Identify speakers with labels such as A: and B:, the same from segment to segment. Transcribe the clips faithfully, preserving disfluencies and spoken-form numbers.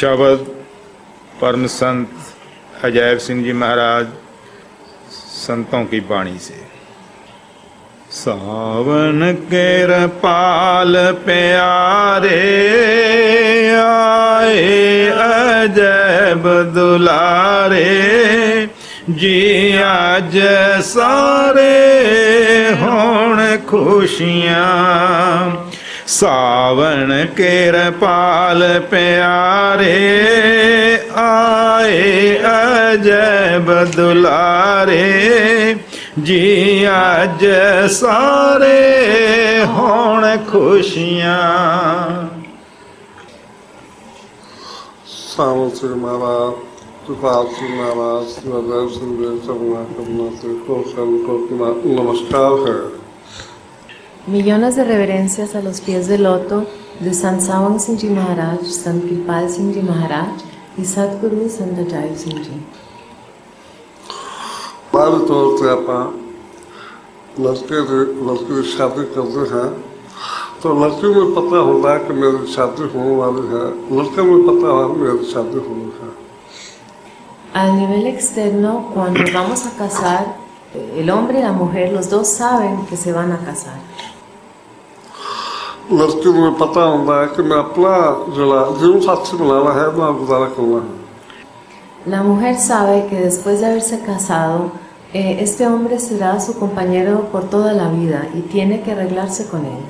A: शब्द परम संत अजैब सिंह जी महाराज संतों की वाणी से। सावन के रपाल प्यारे आए अजैब दुलारे जी आज सारे होण खुशियाँ। सावन के रपाल प्यारे आए अजैब दुलारे जी आज सारे होण खुशियाँ।
B: सावन सिंह महाराज, कृपाल सिंह महाराज, अजैब सिंह जी सबना करना से कौशल को नमस्कार है।
C: Millones de reverencias a los pies del loto de Sant Sawan Singh Ji Maharaj, Sant Kirpal Singh Ji Maharaj y Satguru Sant Ajaib Singh Ji।
B: बार तौर से आप लड़के लड़की की शादी करते हैं तो लड़की में पता होगा कि मेरी शादी होने वाली है, लड़के में पता होगा कि मेरी शादी होनी है।
C: Al nivel externo, cuando vamos a casar, el hombre y la mujer, los dos saben que se van a casar.
B: लड़की में पता होता है कि मैं अपना जो जीवन साथी बनाना है, अपना गुजारा करना है।
C: La mujer sabe que después de haberse casado, eh, este hombre será su compañero por toda la vida y tiene que arreglarse con él.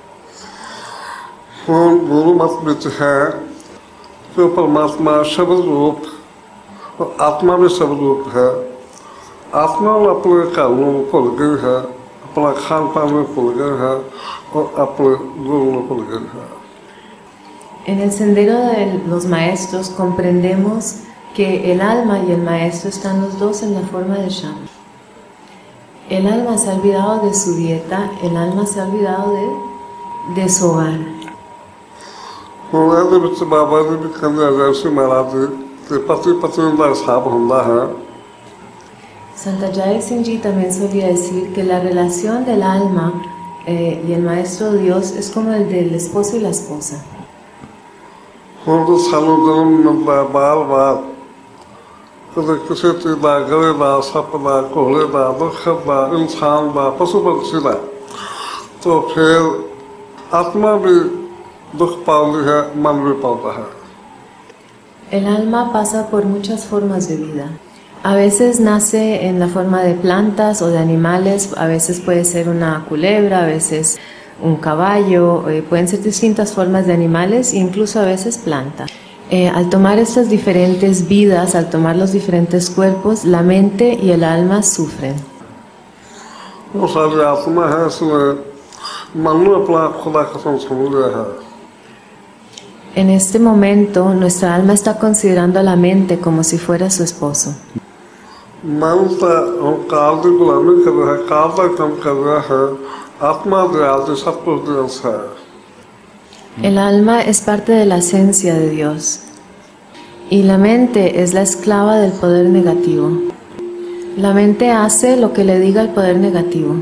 B: गुरु मत में है कि परमात्मा शब्द रूप और आत्मा में शब्द रूप है। आत्मा अपने कानून में भूल गई है, अपना खान पान में भूल गई है और अपने गुरु में भूल गई है।
C: En el sendero de los maestros comprendemos que el alma y el maestro están los dos en la forma de Shama. El alma se ha olvidado de su dieta, el alma se ha olvidado de, de su hogar.
B: उन्होंने बच्चे बाबा जी भी कहते हैं जैसे महाराज जी के पति पत्नी का हिसाब होता है।
C: Sant Ajaib Singh Ji también solía decir que la relación del alma eh, y el maestro Dios es como el del esposo y la esposa.
B: उनको सालों जन्म मिलता है बार बार, कभी किसी चीज का गले का सपना कोहले का दुख का इंसान का पशु पक्षी का, तो फिर आत्मा भी दुख पाती है, मन भी पाता है।
C: El alma pasa por muchas formas de vida. A veces nace en la forma de plantas o de animales, a veces puede ser una culebra, a veces un caballo, eh, pueden ser distintas formas de animales e incluso a veces plantas. Eh, al tomar estas diferentes vidas, al tomar los diferentes cuerpos, la mente y el alma sufren.
B: वो सारी आत्मा है, इसमें मन ने अपना खुदा कसम समझ लिया है।
C: En este momento, nuestra alma está considerando a la mente como si fuera su esposo.
B: मन का काल की गुलामी कर रहा है, काल का कम कर रहा है, आत्मा दयाल सब कुछ दिवस है।
C: El alma es parte de la esencia de Dios y la mente es la esclava del poder negativo. La mente hace lo que le diga el poder negativo.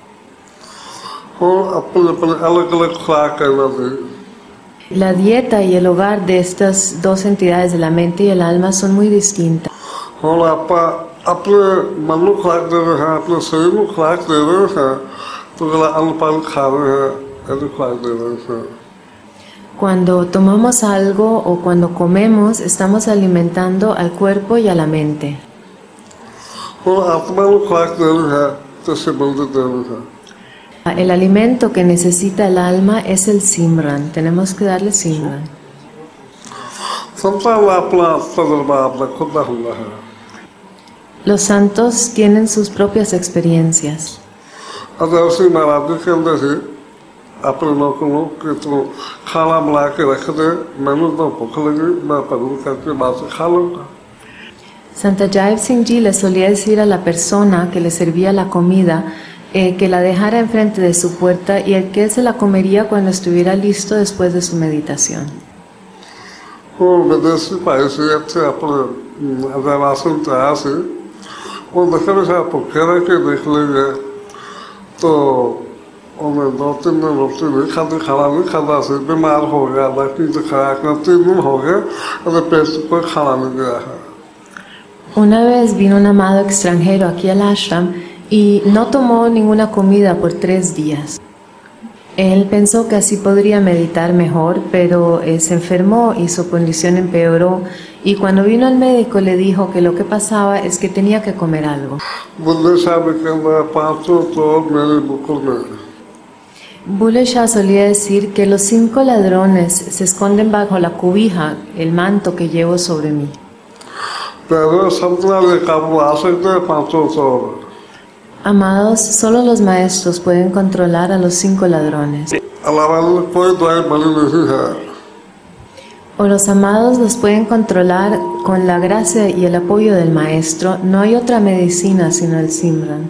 C: La dieta y el hogar de estas dos entidades de la mente y el alma son muy distintas. Cuando tomamos algo o cuando comemos, estamos alimentando al cuerpo y a la mente. El alimento que necesita el alma es el Simran. Tenemos que darle Simran. Los santos tienen sus propias experiencias.
B: अपने लोगों को तो खाना बना के रख दे, मैंने तो भूख लगी, मैं पगू करके बाद से खा लूँगा।
C: Sant Ajaib Singh Ji le solía decir a la persona que le servía la comida eh, que la dejara enfrente de su puerta y el que él se la comería cuando estuviera listo después de su meditación.
B: वो विदेशी भाई से अच्छे अपने अजयवासन चाह से वो देखने से भूखे रह के देख लेंगे तो उन्हें दो तीन दिन रोटी नहीं खाते खाना नहीं खाता से बीमार हो गया डॉक्टर दिखाया कि तीन दिन हो गए और पेट कोई खाना नहीं गया है.
C: Una vez vino un amado extranjero aquí al ashram y no tomó ninguna comida por tres días. Él pensó que así podría meditar mejor, pero eh, se enfermó y su condición empeoró. Y cuando vino el médico le dijo que lo que pasaba es que tenía que comer algo. Bullhe Shah solía decir que los cinco ladrones se esconden bajo la cubija, el manto que llevo sobre mí. Amados, solo los maestros pueden controlar a los cinco ladrones. O los amados los pueden controlar con la gracia y el apoyo del maestro. No hay otra medicina sino el Simran.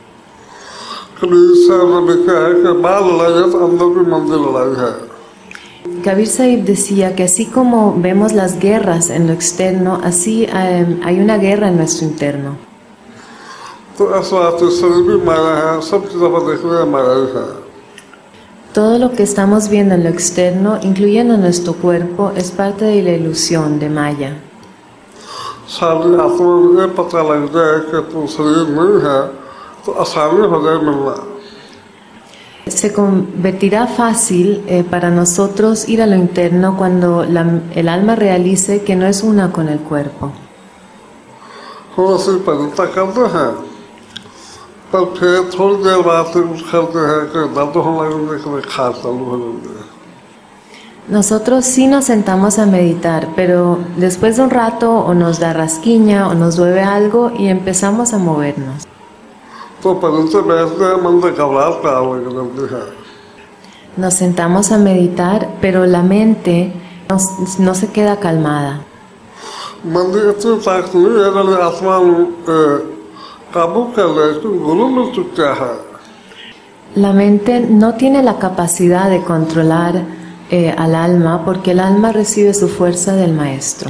C: Kabir Sahib decía que así como vemos las guerras en lo externo, así eh, hay una guerra en nuestro interno. Todo lo que estamos viendo en lo externo, incluyendo nuestro cuerpo, es parte de la ilusión de Maya. Se convertirá fácil eh, para nosotros ir a lo interno cuando la, el alma realice que no es una con el cuerpo. Nosotros sí nos sentamos a meditar, pero después de un rato o nos da rasquiña o nos duele algo y empezamos a movernos. Nos sentamos a meditar, pero la mente no, no se queda calmada. La mente no tiene la capacidad de controlar eh, al alma porque el alma recibe su fuerza del maestro.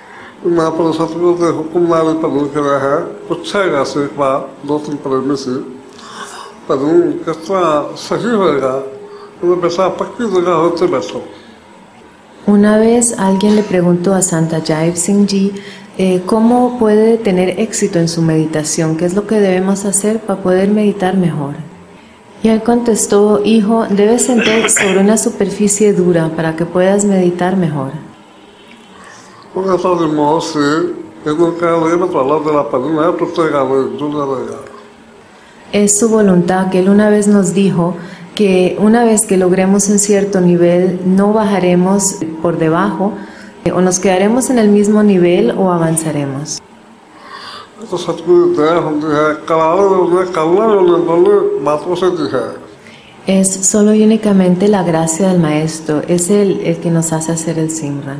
C: Una vez alguien le preguntó a Santa Jayev Singh Ji eh, cómo puede tener éxito en su meditación, qué es lo que debemos hacer para poder meditar mejor. Y él contestó: hijo, debes sentar sobre una superficie dura para que puedas meditar mejor. Es su voluntad que él una vez nos dijo que una vez que logremos un cierto nivel no bajaremos por debajo, eh, o nos quedaremos en el mismo nivel o avanzaremos. Es solo y únicamente la gracia del maestro, es él el que nos hace hacer el Simran.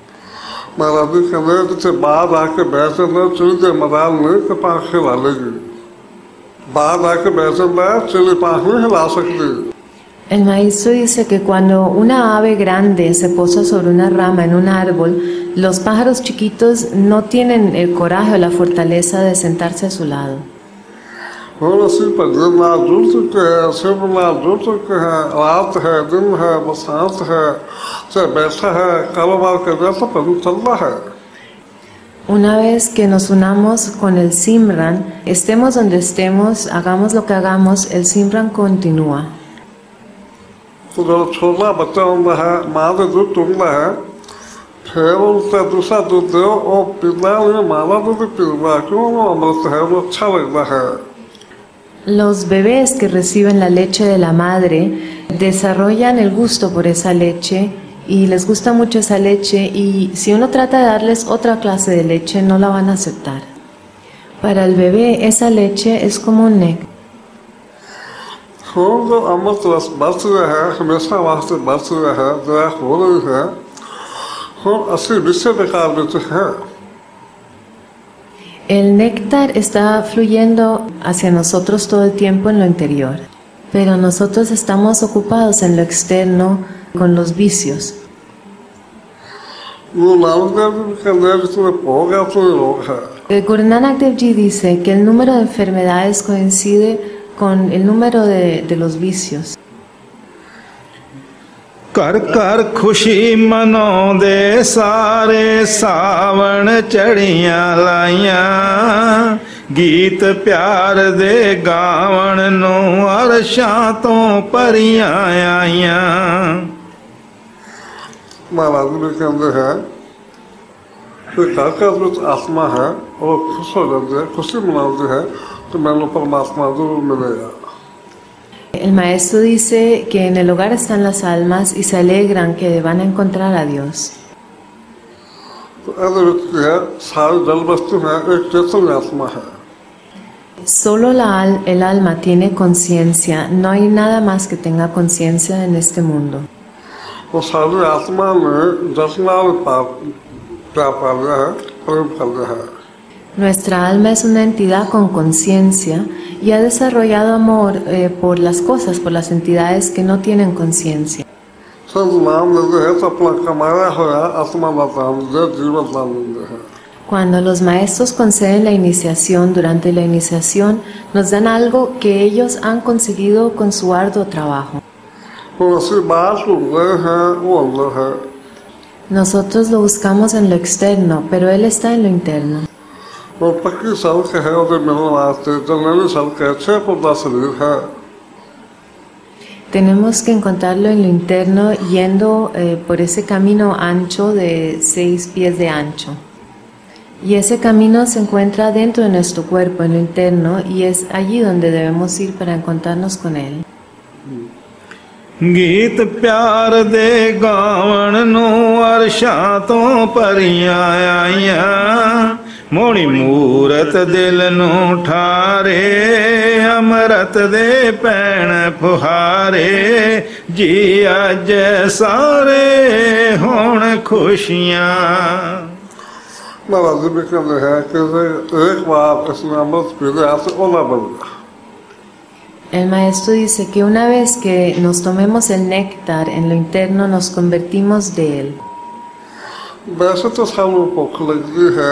C: El maestro dice que cuando una ave grande se posa sobre una rama en un árbol, los pájaros chiquitos no tienen el coraje o la fortaleza de sentarse a su lado. Una vez que nos unamos con el Simran, estemos donde estemos, hagamos lo que hagamos, el Simran continúa. Los bebés que reciben la leche de la madre desarrollan el gusto por esa leche y les gusta mucho esa leche, y si uno trata de darles otra clase de leche no la van a aceptar. Para el bebé esa leche es como un néctar. El néctar está fluyendo hacia nosotros todo el tiempo en lo interior, pero nosotros estamos ocupados en lo externo con los vicios. El Guru Nanak Dev Ji dice que el número de enfermedades coincide con el número de, de los vicios.
A: कर कर खुशी मनाउंदे सारे सावण चढ़ियां लाइयां गीत प्यार दे गावण नूं अरशां तों परियां आईयां।
B: महाराज भी कहते हैं कि काका जो आत्मा है वो खुश हो जाती है, खुशी मनाती है तो मैंने परमात्मा जरूर मिलेगा।
C: El maestro dice que en el hogar están las almas y se alegran que van a encontrar a Dios. Solo la al, el alma tiene conciencia, no hay nada más que tenga conciencia en este mundo. Nuestra alma es una entidad con conciencia y ha desarrollado amor eh, por las cosas, por las entidades que no tienen conciencia. Cuando los maestros conceden la iniciación, durante la iniciación nos dan algo que ellos han conseguido con su arduo trabajo. Nosotros lo buscamos en lo externo, pero Él está en lo interno. Tenemos que encontrarlo en lo interno yendo eh, por ese camino ancho de seis pies de ancho. Y ese camino se encuentra dentro de nuestro cuerpo, en lo interno, y es allí donde debemos ir para encontrarnos con Él.
A: गीत प्यार दे गावण नूं अरशां तों परियां आईयां मोणी मूरत दिल नूं ठारे अमरत दे पैण फुहारे जी अज सारे होण खुशियां।
B: महाराज भी कहते हैं कि एक बार किसने अमृत पी लिया तो ओला बन गया।
C: El maestro dice que una vez que nos tomemos el néctar en lo interno nos convertimos de él.
B: वैसे तो सालों भूख लगती है,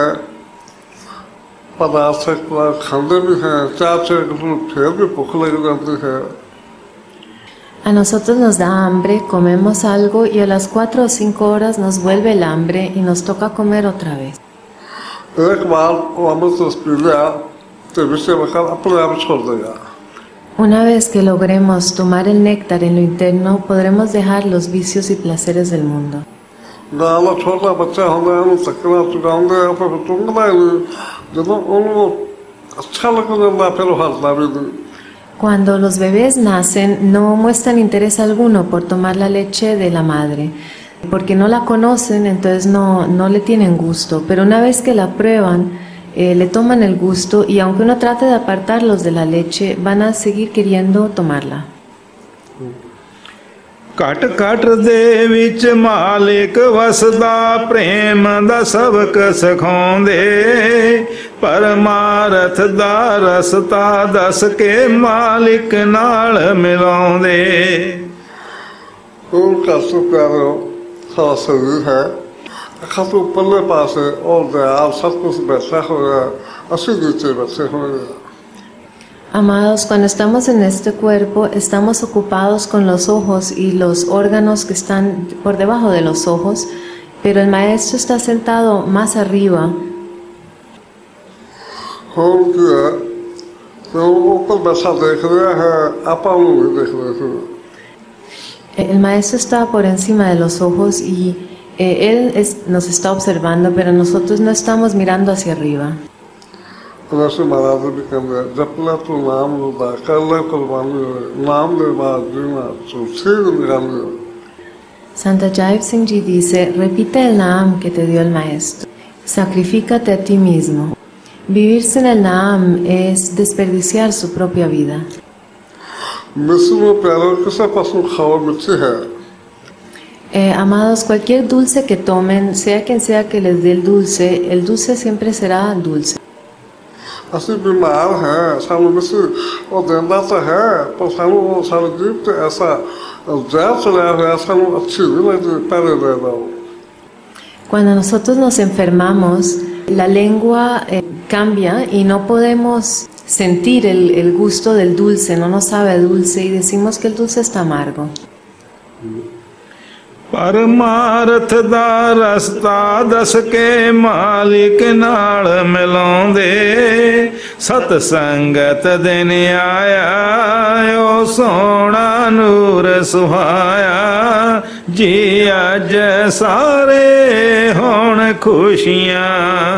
B: पदार्थ खाते भी हैं, चार छः फिर भी भूख लग जाती है।
C: A nosotros nos da hambre, comemos algo y a las cuatro o cinco horas nos vuelve el hambre y nos toca comer otra vez.
B: एक बार अमृत पी लिया तो विषय वकार अपने आप छोड़ देगा।
C: Una vez que logremos tomar el néctar en lo interno, podremos dejar los vicios y placeres del mundo. Cuando los bebés nacen, no muestran interés alguno por tomar la leche de la madre, porque no la conocen, entonces no, no le tienen gusto. Pero una vez que la prueban, Eh, le toman el gusto y aunque uno trate de apartarlos de la leche, van a seguir queriendo tomarla.
A: ਘਟ ਘਟ ਦੇ ਵਿੱਚ ਮਾਲਿਕ ਵਸਦਾ ਪ੍ਰੇਮ ਦਾ ਸਬਕ ਸਿਖਾਉਂਦੇ ਪਰਮਾਰਥ ਦਾ ਰਸਤਾ ਦੱਸ ਕੇ ਮਾਲਿਕ ਨਾਲ ਮਿਲਾਉਂਦੇ।
B: ਉਹ ਕਸੂ ਪਿਆਰੋ ਸਾਸੂ ਹੈ खातू पल्ले पास है और दयाल सब कुछ बैठा हुआ así नीचे बैठे हुए।
C: Amados, cuando estamos en este cuerpo, estamos ocupados con los ojos y los órganos que están por debajo de los ojos, pero el maestro está sentado más arriba.
B: हम क्या तो ऊपर बैठा देख रहे हैं, आप लोग देख रहे हैं।
C: El maestro está por encima de los ojos y Eh, él es, nos está observando, pero nosotros no estamos mirando hacia arriba. Santa Jaiv Singh Ji dice, repite el Naam que te dio el maestro, sacrifícate a ti mismo. Vivir sin el Naam es desperdiciar su propia vida. Eh, amados, cualquier dulce que tomen, sea quien sea que les dé el dulce, el dulce siempre será dulce.
B: Así बीमार है, सालों में से वो देना तो है, पर सालों वो सालों जीप तो ऐसा ज़्यादा चला है, सालों अच्छी भी नहीं पहले दे रहा हूँ।
C: Cuando nosotros nos enfermamos, la lengua eh, cambia y no podemos sentir el, el gusto del dulce, no nos sabe a dulce y decimos que el dulce está amargo.
A: ਪਰਮਾਰਥ ਦਾ ਰਸਤਾ ਦਸ ਕੇ ਮਾਲਿਕ ਨਾਲ ਮਿਲਾਉਂਦੇ ਸਤ ਸੰਗਤ ਦਿਨ ਆਇਆ ਓ ਸੋਹਣਾ ਨੂਰ ਸੁਹਾਇਆ ਜੀ ਅੱਜ ਸਾਰੇ ਹੋਣ ਖੁਸ਼ੀਆਂ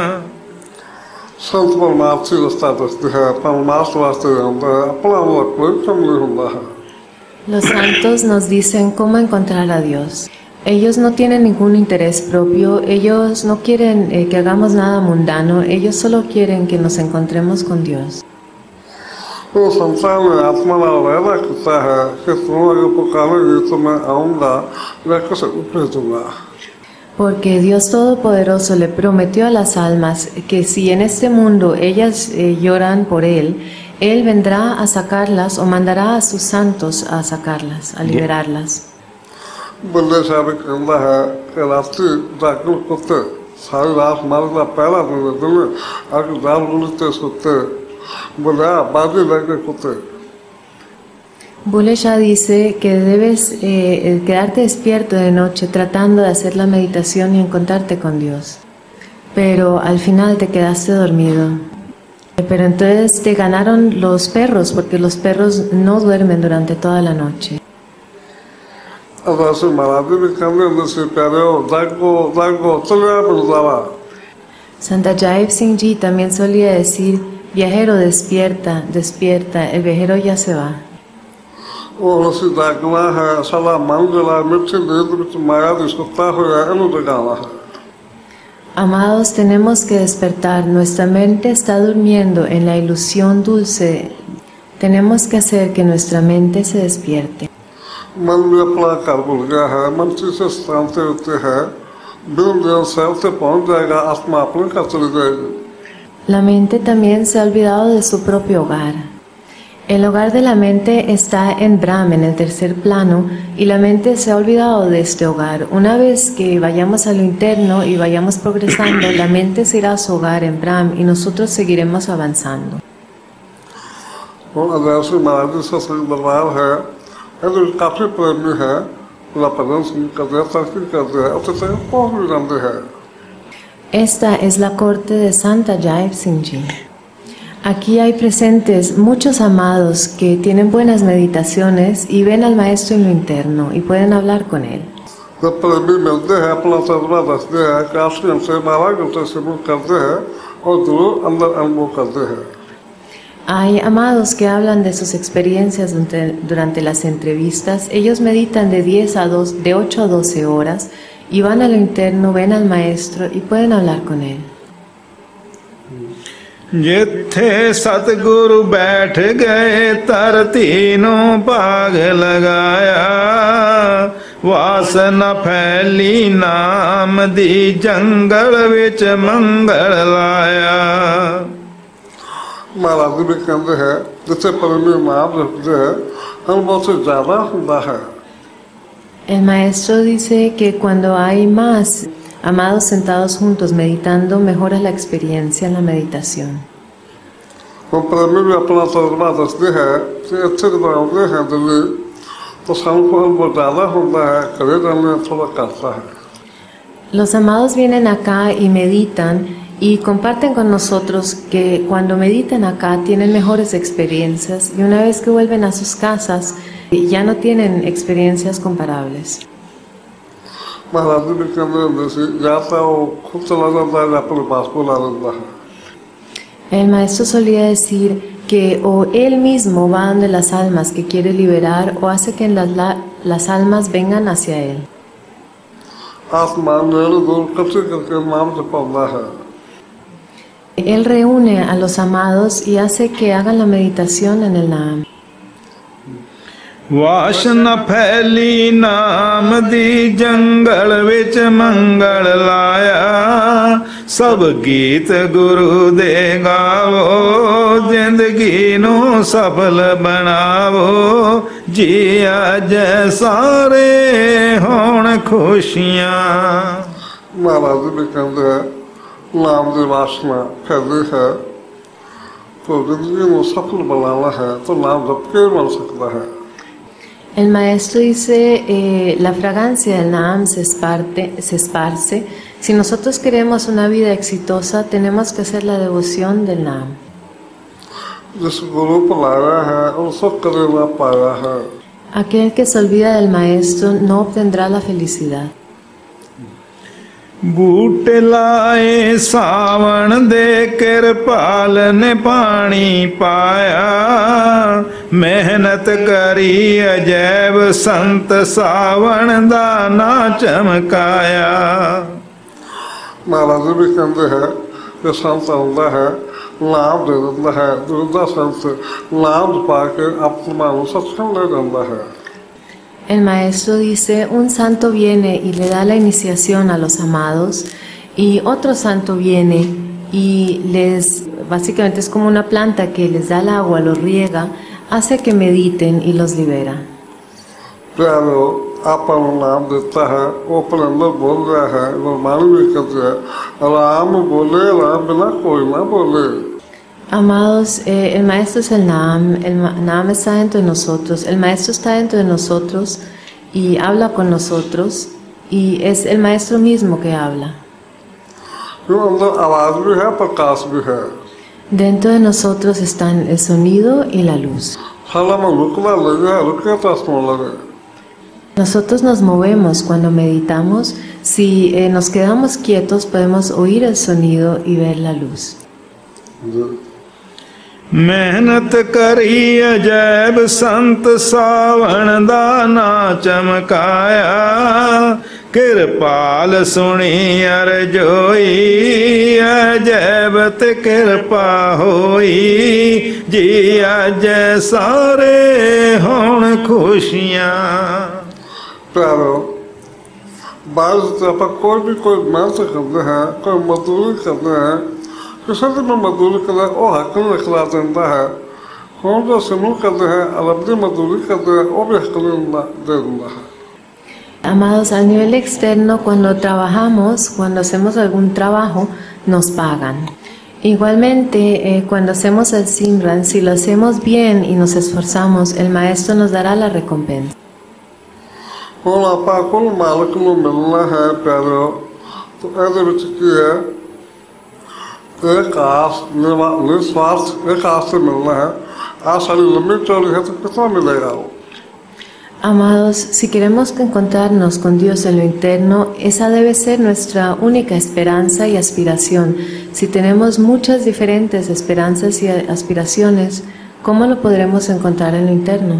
B: संत परमार्थ से रास्ता दसते हैं परमार्थ वास्ते जानता है अपना वो कोई कम नहीं होता है
C: Los santos nos dicen cómo encontrar a Dios. Ellos no tienen ningún interés propio, ellos no quieren eh, que hagamos nada mundano, ellos solo quieren que nos encontremos con Dios.
B: वो संसार में आत्मा ना रहना करता है कि तुम अगर पुकारोगे तो मैं आऊँगा मैं कैसे उपरे दूंगा
C: Porque Dios Todopoderoso le prometió a las almas que si en este mundo ellas eh, lloran por Él, Él vendrá a sacarlas o mandará a sus santos a sacarlas, a liberarlas.
B: बल्ले साहब कहता है कि रात्रि जागरूक होते सारी रात मारना पहला दिन दिन अगर दाल गुलते सोते बोले बाजी लगे होते
C: Bulle Shah dice que debes eh, quedarte despierto de noche tratando de hacer la meditación y encontrarte con Dios. Pero al final te quedaste dormido. Pero entonces te ganaron los perros porque los perros no duermen durante toda la noche.
B: अब ऐसे महाराज भी कहने से प्यारे हो जागो जागो चले आप
C: Santa Jaip Singh Ji también solía decir, viajero despierta, despierta, el viajero ya se va.
B: और उसी जागना है साला मन जला मिट्टी नींद विच माया दी सुता होया इनु जगाना है
C: Amados, tenemos que despertar. Nuestra mente está durmiendo en la ilusión dulce. Tenemos que hacer que nuestra mente se despierte.
B: मन भी अपना घर भूल गया है मन से शांति होते है बिन दिन से उसे पहुंच जाएगा आत्मा अपने घर चली जाएगी
C: La mente también se ha olvidado de su propio hogar. El hogar de la mente está en Brahm, en el tercer plano, y la mente se ha olvidado de este hogar. Una vez que vayamos a lo interno y vayamos progresando, la mente se irá a su hogar en Brahm y nosotros seguiremos avanzando.
B: और जैसे महाराज जी से सही दरबार है ये काफी प्रेमी है पूरा भजन सुन कर दे तरक्की करते हैं उससे सही पहुंच भी जाते हैं
C: Esta es la corte de Santa Jaip Singh Ji. Aquí hay presentes muchos amados que tienen buenas meditaciones y ven al maestro en lo interno y pueden hablar con él.
B: जब प्रेमी मिलते हैं अपना तजर्बा दसते हैं काफी हमसे बारह घंटे से मुख करते हैं और जरूर अंदर अनुभव करते हैं
C: Hay amados que hablan de sus experiencias durante, durante las entrevistas. Ellos meditan de diez a dos, de ocho a doce horas y van a lo interno, ven al maestro y pueden hablar con él.
A: ਜਿੱਥੇ ਸਤਿਗੁਰੂ ਬੈਠ ਗਏ ਧਰਤੀ ਨੂੰ ਭਾਗ ਲਗਾਇਆ ਵਾਸ ਨਾ ਫੈਲੀ ਨਾਮ ਦੀ ਜੰਗਲ ਵਿੱਚ ਮੰਗਲ ਲਾਇਆ
B: महाराज जी भी कहते हैं जिससे प्रेमी नाम रखते हैं अनुभव से ज्यादा होता है
C: El maestro dice que cuando hay más amados sentados juntos meditando, mejora la experiencia en la meditación.
B: हम प्रेमी भी अपना तजर्बा दसते हैं कि अच्छे बनाते हैं दिल्ली तो हमको अनुभव ज्यादा होता है करे जाने थोड़ा करता है
C: Los amados vienen acá y meditan y comparten con nosotros que cuando meditan acá tienen mejores experiencias y una vez que vuelven a sus casas ya no tienen experiencias comparables.
B: महाराज जी भी कहते हैं जैसे जाता हो खुद चला जाता है अपने पास बुला लेता है
C: El maestro solía decir que o él mismo va donde las almas que quiere liberar o hace que las, la, las almas vengan hacia él.
B: आत्मा नेड़ दूर कच्चे करके नाम से पौधा है
C: Él reúne a los amados y hace que hagan la meditación en el Naam.
A: ਵਾਸ਼ਨ ਫੈਲੀ ਨਾਮ ਦੀ ਜੰਗਲ ਵਿੱਚ ਮੰਗਲ ਲਾਇਆ ਸਭ ਗੀਤ ਗੁਰੂ ਦੇ ਗਾਵੋ ਜ਼ਿੰਦਗੀ ਨੂੰ ਸਫਲ ਬਣਾਵੋ ਜੀ ਅੱਜ ਸਾਰੇ ਹੋਣ ਖੁਸ਼ੀਆਂ
B: महाराज जी भी कहते हैं नाम की वासना फैली है तो जिंदगी में सफल बनाना है तो नाम जप के बन सकता है।
C: El maestro dice, eh, la fragancia del Naam se, esparte, se esparce. Si nosotros queremos una vida exitosa, tenemos que hacer la devoción del Naam.
B: जिस गुरु को लाया है उसको करे ना पाया है।
C: Aquel que se olvida del maestro no obtendrá la felicidad.
A: बूटे लाए सावण दे किरपाल ने पानी पाया, मेहनत करी अजैब संत सावण दा ना चमकाया।
B: महाराज भी कहते हैं कि संत आंदा है नाम दे देता है, दूसरा संत नाम पाके अपना सत्संग ले जाता है।
C: El maestro dice, un santo viene y le da la iniciación a los amados, y otro santo viene y les, básicamente es como una planta que les da el agua, los riega, hace que mediten y los libera.
B: प्यारो अपन नाम देता है वो अपने अंदर बोल रहा है, वो मालूम भी करते हैं राम बोले राम बिना कोई ना बोले।
C: Amados, eh, el maestro es el Naam, el Naam está dentro de nosotros, el maestro está dentro de nosotros y habla con nosotros, y es el maestro mismo que habla. Dentro de nosotros están el sonido y la luz. Nosotros nos movemos cuando meditamos. Si eh, nos quedamos quietos, podemos oír el sonido y ver la luz.
A: मेहनत करी अजैब संत सावण दा ना चमकाया, किरपाल सुनी अरजोई अजैब ते किरपा होई, जी अज सारे होण खुशियां।
B: प्यारो बाज आप कोई भी कोई मेहनत करते हैं, कोई मजदूरी करते हैं, किसी में मजदूरी कर वो हक में खिला देता है, हम जो समूह करते हैं अपनी मजदूरी करते हैं वो भी हक दे देता है।
C: Amados, a nivel externo, cuando trabajamos, cuando hacemos algún trabajo, nos pagan. Igualmente, eh, cuando hacemos el Simran, si lo hacemos bien y nos esforzamos, el maestro nos dará la recompensa.
B: ਹੁਣ ਆਪਾਂ ਕੋਲ ਮਾਲਕ ਨੂੰ ਮਿਲਣਾ ਹੈ ਪਿਆਰਿਓ, तो ਇਹਦੇ ਵਿੱਚ ਕੀ ਹੈ, एक आस निस्वार्थ एक आस से मिलना है। आस सारी लंबी चौड़ी है तो कितना मिलेगा वो।
C: Amados, si queremos encontrarnos con Dios en lo interno, esa debe ser nuestra única esperanza y aspiración. Si tenemos muchas diferentes esperanzas y aspiraciones, ¿cómo lo podremos encontrar en lo interno?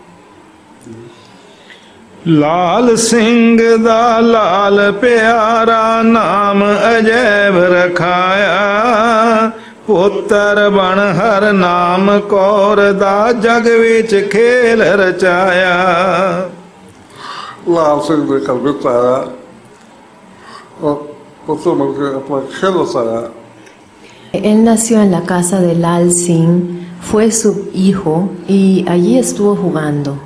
A: लाल सिंह दा लाल प्यारा नाम अजैब रखाया, पुत्र बन हर नाम कौर दा जग विच खेल रचाया।
B: लाल सिंह ने कल बिताया और पुत्र बन के अपना खेल रचाया।
C: Él nació en la casa de Lal Singh, fue su hijo y allí estuvo jugando.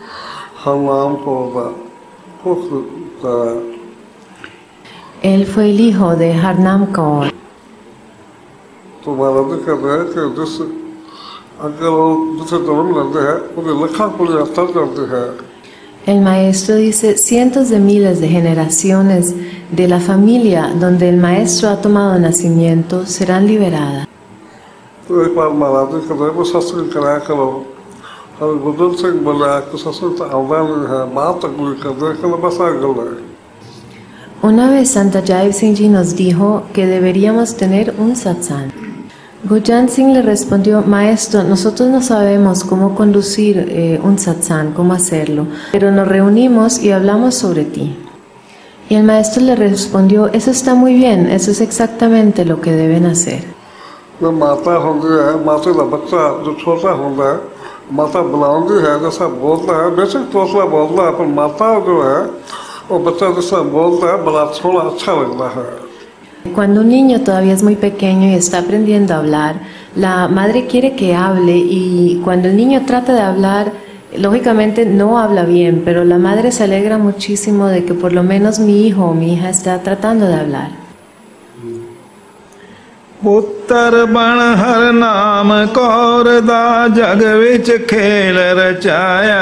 C: Él fue el hijo de Harnam Kaur.
B: तो महाराज कहते हैं कि जिस अगर वो जिसे जन्म लेते हैं उन्हें लखा पुलिस यात्रा करते हैं।
C: El maestro dice, cientos de miles de generaciones de la familia donde el maestro ha tomado nacimiento serán liberadas.
B: तो एक बार महाराज कहते हैं वो सत्संग कराया करो, और गुरु सिंह बोला कि सत्संग आवा नहीं है, बात तकलीफ कर दे कि बस आ गए।
C: Una vez Santa Jaib Singh Ji nos dijo que deberíamos tener un satsang. Gujan Singh le respondió, maestro, nosotros no sabemos cómo conducir eh, un satsang, cómo hacerlo, pero nos reunimos y hablamos sobre ti. Y el maestro le respondió, eso está muy bien, eso es exactamente lo que deben hacer.
B: जो माता होती है, माता का बच्चा जो छोटा होता है, माता बुलाती है जैसा बोलता है, बेशक तोसला बोलता है, पर माता जो है वो बच्चा जैसा बोलता है बड़ा थोड़ा अच्छा लगता है।
C: Cuando un niño todavía es muy pequeño y está aprendiendo a hablar, la madre quiere que hable, y cuando el niño trata de hablar, lógicamente no habla bien, pero la madre se alegra muchísimo de que por lo menos mi hijo o mi hija está tratando de hablar.
A: ਪੁੱਤਰ ਬਣ ਹਰ ਨਾਮ ਕੌਰ ਦਾ ਜਗ ਵਿੱਚ ਖੇਲ ਰਚਾਇਆ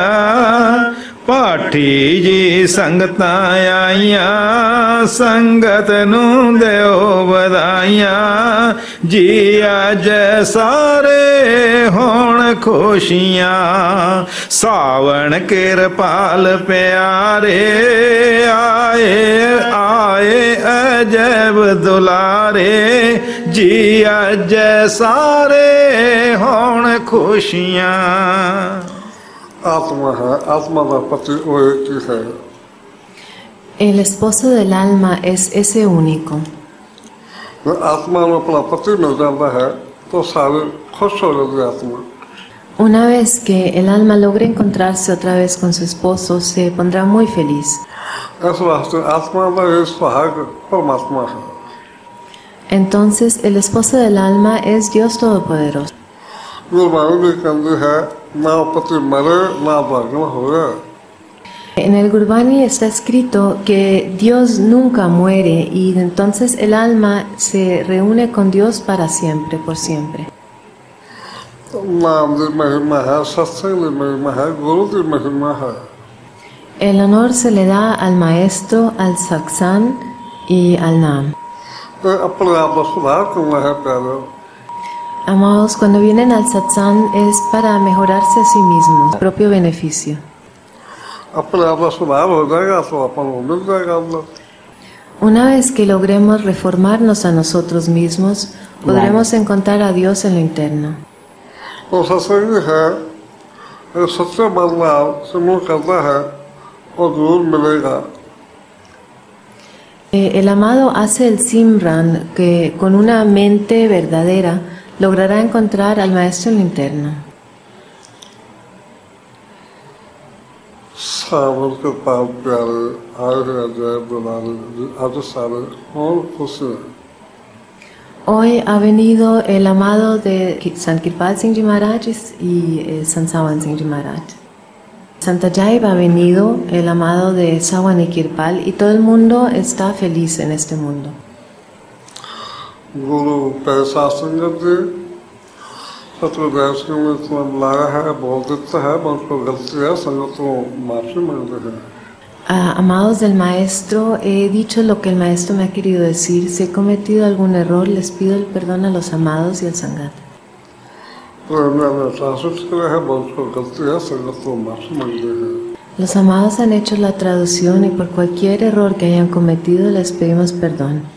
A: ਪਾਠੀ ਜੀ ਸੰਗਤਾਂ ਆਈਆਂ ਸੰਗਤ ਨੂੰ ਦਿਓ ਵਧਾਈਆਂ ਜੀ ਅੱਜ ਸਾਰੇ ਹੋਣ ਖੁਸ਼ੀਆਂ ਸਾਵਣ ਕਿਰਪਾਲ ਪਿਆਰੇ ਆਏ ਆਏ ਅਜਬ ਦੁਲਾਰੇ ਜੀ ਅੱਜ ਸਾਰੇ ਹੋਣ ਖੁਸ਼ੀਆਂ
B: आत्मा है, आत्मा का पति वो एक ही है।
C: El esposo del alma es ese único.
B: जब आत्मा में अपना पति मिल जाता है तो सारे खुश हो जाती है आत्मा।
C: Una vez que el alma logre encontrarse otra vez con su esposo, se pondrá muy feliz.
B: इस वास्ते आत्मा का ये सहायक परमात्मा है।
C: Entonces, el esposo del alma es Dios Todopoderoso.
B: Gurbani भी कहती है ना पति मरे ना भाग्य होए।
C: En el Gurbani está escrito que Dios nunca muere y entonces el alma se reúne con Dios para siempre, por siempre.
B: नाम की महिमा है, सत्संग की महिमा है, गुरु की महिमा है।
C: El honor se le da al maestro, al satsang y al nam.
B: तो अपने आप को सुधार करना है प्यारे।
C: Amados, cuando vienen al satsang es para mejorarse a sí mismos, su propio beneficio.
B: अपने आप का सुधार हो जाएगा तो अपन को मिल जाएगा अंदर।
C: Una vez que logremos reformarnos a nosotros mismos, podremos encontrar a Dios en lo interno.
B: तो सत्संग है, ये सच्चे बदलाव से मुँह करता है और जरूर मिलेगा।
C: Eh, el amado hace el Simran que con una mente verdadera logrará encontrar al maestro en lo interno.
B: सावन के पाप प्यारे आए हैं जय बुलाने आज सारे और खुश हैं।
C: Hoy ha venido el amado de Sant Kirpal Singh Ji Maharaj y eh, Sant Sawan Singh Ji Maharaj. Santa Jaib ha venido, el amado de Sawan y Kirpal, y todo el mundo está feliz en este mundo.
B: गुरु पैसा संगत जी सतगुरुदेव सिंह ने इतना बुलाया है, बहुत देता है, बहुत को गलती है, संगत को माफी मांगते हैं।
C: Ah, amados del maestro, he dicho lo que el maestro me ha querido decir. Si he cometido algún error, les pido el perdón a los amados y al sangat.
B: तो मैंने शासित किया है, बहुत को गलती है, संगत को माफी मांगते हैं।
C: Los amados han hecho la traducción y por cualquier error que hayan cometido les pedimos perdón.